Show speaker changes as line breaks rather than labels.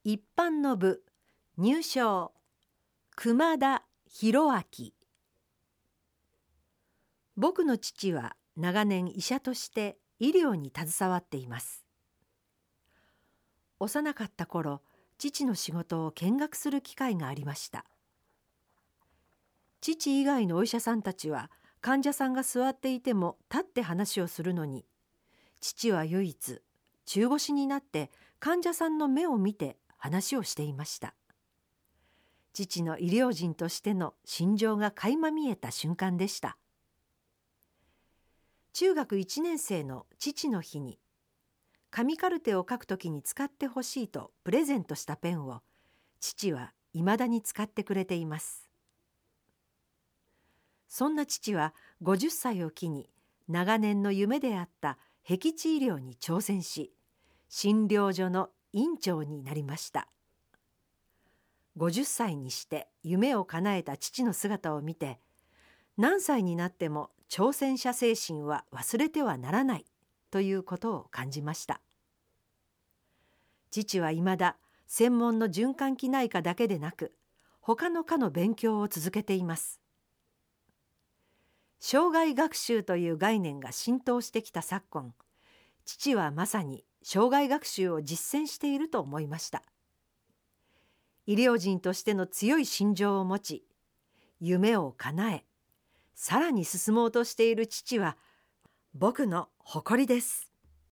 一般の部入賞熊田博明。僕の父は長年医者として医療に携わっています。幼かった頃、父の仕事を見学する機会がありました。父以外のお医者さんたちは患者さんが座っていても立って話をするのに、父は唯一中腰になって患者さんの目を見て話をしていました。父の医療人としての心情が垣間見えた瞬間でした。中学1年生の父の日に、紙カルテを書くときに使ってほしいとプレゼントしたペンを父はいまだに使ってくれています。そんな父は50歳を機に長年の夢であった僻地医療に挑戦し、診療所の院長になりました。50歳にして夢を叶えた父の姿を見て、何歳になっても挑戦者精神は忘れてはならないということを感じました。父はいまだ専門の循環器内科だけでなく、他の科の勉強を続けています。生涯学習という概念が浸透してきた昨今、父はまさに生涯学習を実践していると思いました。医療人としての強い心情を持ち、夢を叶え、さらに進もうとしている父は僕の誇りです。